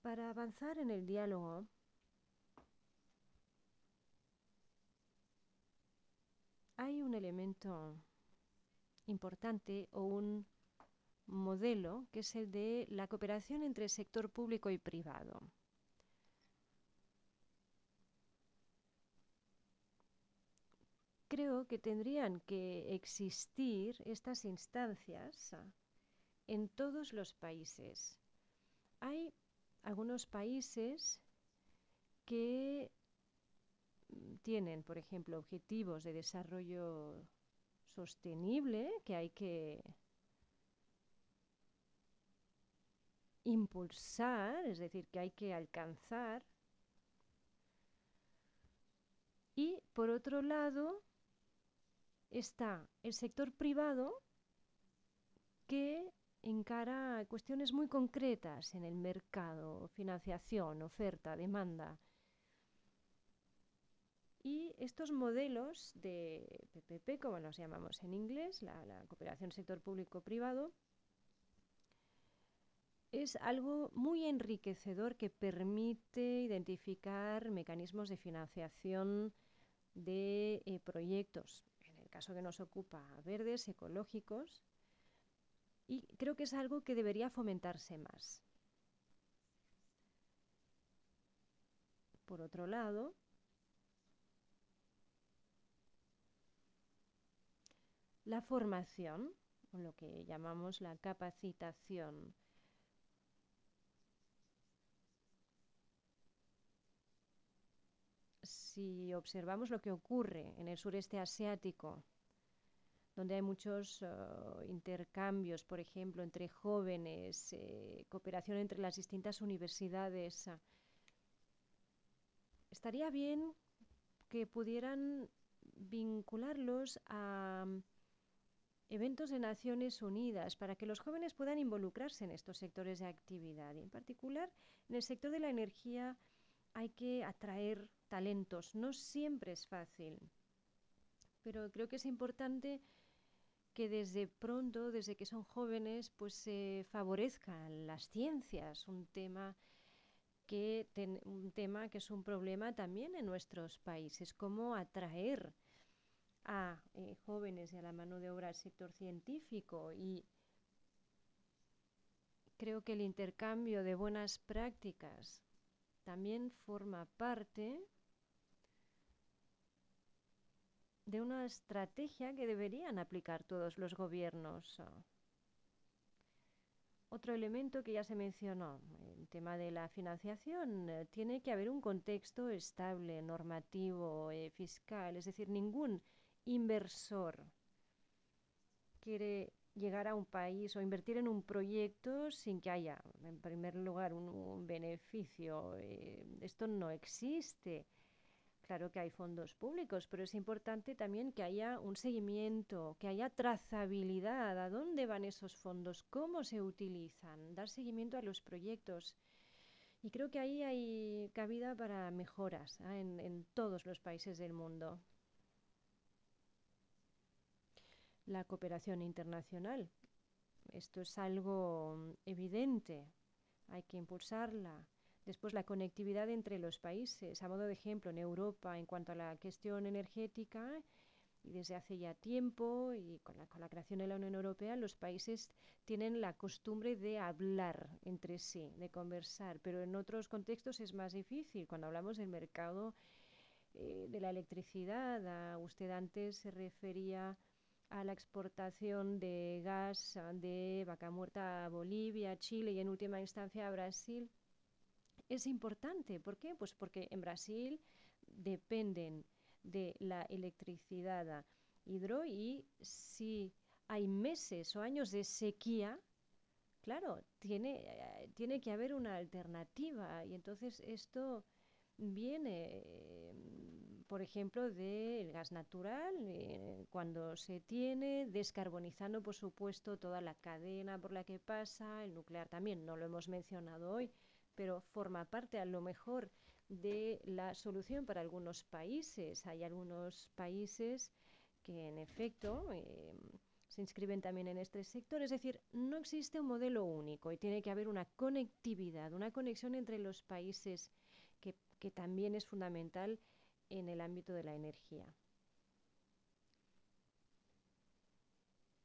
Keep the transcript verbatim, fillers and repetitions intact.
Para avanzar en el diálogo, hay un elemento importante o un modelo que es el de la cooperación entre el sector público y privado. Creo que tendrían que existir estas instancias en todos los países. Hay algunos países que tienen, por ejemplo, objetivos de desarrollo sostenible que hay que impulsar, es decir, que hay que alcanzar. Y por otro lado está el sector privado que encara cuestiones muy concretas en el mercado, financiación, oferta, demanda. Y estos modelos de P P P, como los llamamos en inglés, la, la cooperación sector público-privado, es algo muy enriquecedor que permite identificar mecanismos de financiación de eh, proyectos, en el caso que nos ocupa, verdes, ecológicos, y creo que es algo que debería fomentarse más. Por otro lado, la formación, lo que llamamos la capacitación. Si observamos lo que ocurre en el sureste asiático, donde hay muchos uh, intercambios, por ejemplo, entre jóvenes, eh, cooperación entre las distintas universidades, uh, estaría bien que pudieran vincularlos a um, eventos de Naciones Unidas para que los jóvenes puedan involucrarse en estos sectores de actividad. Y en particular, en el sector de la energía hay que atraer talentos. No siempre es fácil, pero creo que es importante que desde pronto, desde que son jóvenes, pues se favorezcan las ciencias, un tema que ten, un tema que es un problema también en nuestros países, cómo atraer a eh, jóvenes y a la mano de obra al sector científico. Y creo que el intercambio de buenas prácticas también forma parte de una estrategia que deberían aplicar todos los gobiernos. Otro elemento que ya se mencionó, el tema de la financiación, eh, tiene que haber un contexto estable, normativo, eh, fiscal, es decir, ningún inversor quiere llegar a un país o invertir en un proyecto sin que haya, en primer lugar, un, un beneficio. Eh, esto no existe. Claro que hay fondos públicos, pero es importante también que haya un seguimiento, que haya trazabilidad, a dónde van esos fondos, cómo se utilizan, dar seguimiento a los proyectos. Y creo que ahí hay cabida para mejoras, ¿eh? en, en todos los países del mundo. La cooperación internacional, esto es algo evidente, hay que impulsarla. Después, la conectividad entre los países. A modo de ejemplo, en Europa, en cuanto a la cuestión energética, y desde hace ya tiempo, y con la, con la creación de la Unión Europea, los países tienen la costumbre de hablar entre sí, de conversar, pero en otros contextos es más difícil. Cuando hablamos del mercado eh, de la electricidad, a, usted antes se refería a la exportación de gas de Vaca Muerta a Bolivia, Chile y en última instancia a Brasil. Es importante, ¿por qué? Pues porque en Brasil dependen de la electricidad hidro y si hay meses o años de sequía, claro, tiene, eh, tiene que haber una alternativa y entonces esto viene, eh, por ejemplo, del gas natural, eh, cuando se tiene, descarbonizando, por supuesto, toda la cadena por la que pasa, el nuclear también, no lo hemos mencionado hoy, pero forma parte a lo mejor de la solución para algunos países. Hay algunos países que en efecto eh, se se inscriben también en este sector. Es decir, no existe un modelo único y tiene que haber una conectividad, una conexión entre los países que, que también es fundamental en el ámbito de la energía.